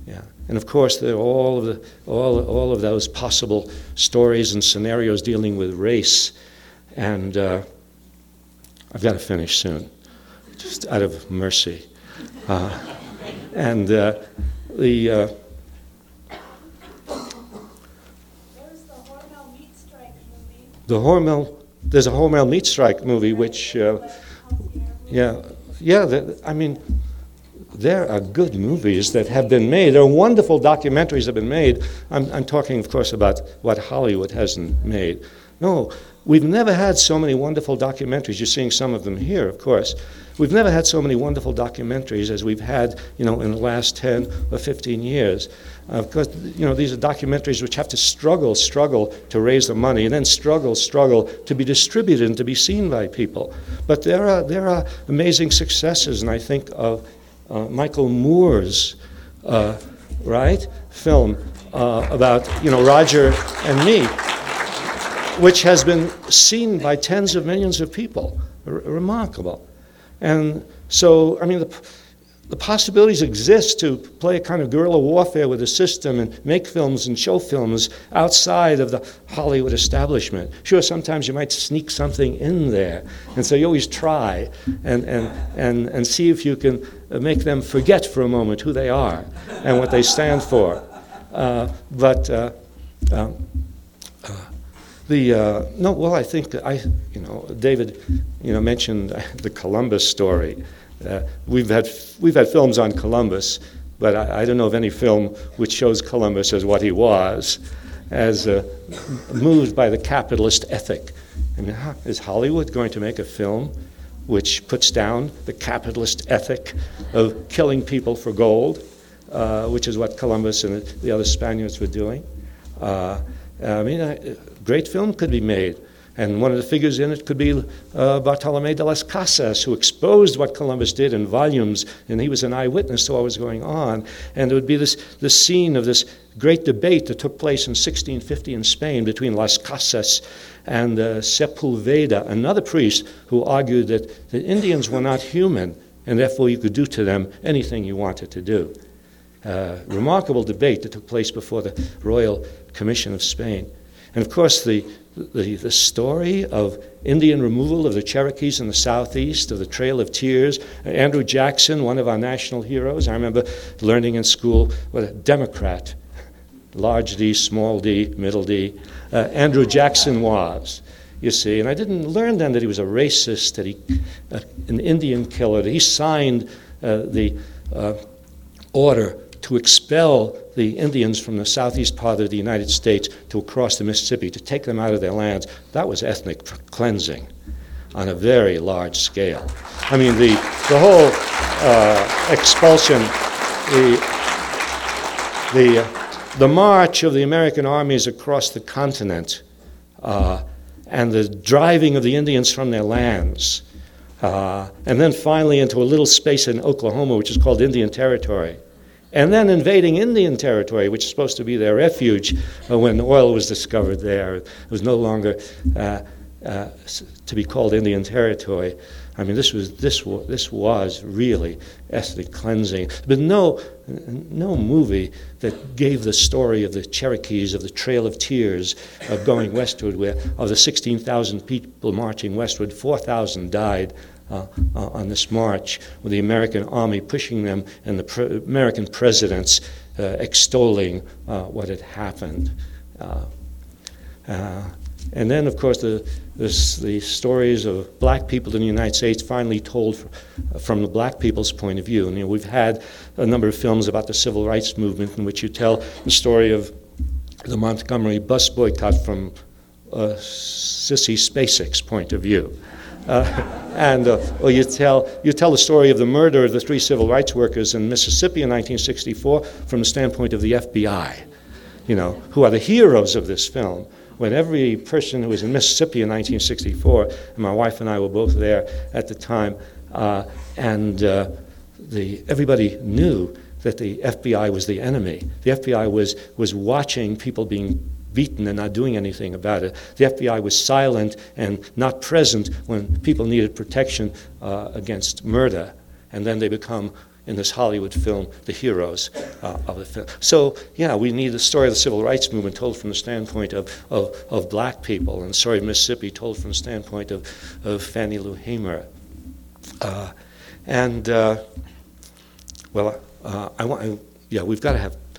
Yeah. And of course, there are all of those possible stories and scenarios dealing with race. And I've got to finish soon, just out of mercy. And the There's the Hormel meat strike movie. There's a Hormel meat strike movie, which, I mean, there are good movies that have been made. There are wonderful documentaries that have been made. I'm talking, of course, about what Hollywood hasn't made. No, we've never had so many wonderful documentaries. You're seeing some of them here, of course. We've never had so many wonderful documentaries as we've had, in the last 10 or 15 years. Of course, these are documentaries which have to struggle to raise the money, and then struggle to be distributed and to be seen by people. But there are amazing successes, and I think of Michael Moore's film about Roger and me, which has been seen by tens of millions of people. Remarkable. And so, I mean, the possibilities exist to play a kind of guerrilla warfare with the system and make films and show films outside of the Hollywood establishment. Sure, sometimes you might sneak something in there, and so you always try and see if you can make them forget for a moment who they are and what they stand for. I think David, mentioned the Columbus story. We've had films on Columbus, but I don't know of any film which shows Columbus as what he was, as moved by the capitalist ethic. I mean, is Hollywood going to make a film which puts down the capitalist ethic of killing people for gold, which is what Columbus and the other Spaniards were doing? A great film could be made. And one of the figures in it could be Bartolomé de las Casas, who exposed what Columbus did in volumes, and he was an eyewitness to what was going on. And it would be the scene of this great debate that took place in 1650 in Spain between Las Casas and Sepulveda, another priest who argued that the Indians were not human, and therefore you could do to them anything you wanted to do. Remarkable debate that took place before the Royal Commission of Spain. And of course, the story of Indian removal of the Cherokees in the southeast, of the Trail of Tears. Andrew Jackson, one of our national heroes. I remember learning in school what a Democrat, large D, small d, middle D, Andrew Jackson was, you see. And I didn't learn then that he was a racist, that an Indian killer, that he signed the order to expel the Indians from the southeast part of the United States to across the Mississippi, to take them out of their lands. That was ethnic cleansing on a very large scale. I mean, the whole expulsion, the march of the American armies across the continent, and the driving of the Indians from their lands, and then finally into a little space in Oklahoma, which is called Indian Territory. And then invading Indian Territory, which is supposed to be their refuge when oil was discovered there. It was no longer to be called Indian Territory. I mean, this was really ethnic cleansing. But no movie that gave the story of the Cherokees, of the Trail of Tears, of going westward, where of the 16,000 people marching westward, 4,000 died on this march, with the American army pushing them and the American presidents extolling what had happened. And then, of course, the stories of black people in the United States finally told from the black people's point of view. And we've had a number of films about the civil rights movement in which you tell the story of the Montgomery bus boycott from Sissy Spacek's point of view. Or you tell the story of the murder of the 3 civil rights workers in Mississippi in 1964 from the standpoint of the FBI, who are the heroes of this film. When every person who was in Mississippi in 1964, and my wife and I were both there at the time, everybody knew that the FBI was the enemy. The FBI was watching people being beaten and not doing anything about it. The FBI was silent and not present when people needed protection against murder. And then they become in this Hollywood film, the heroes of the film. So, yeah, we need the story of the civil rights movement told from the standpoint of black people, and the story of Mississippi told from the standpoint of Fannie Lou Hamer. We've got to have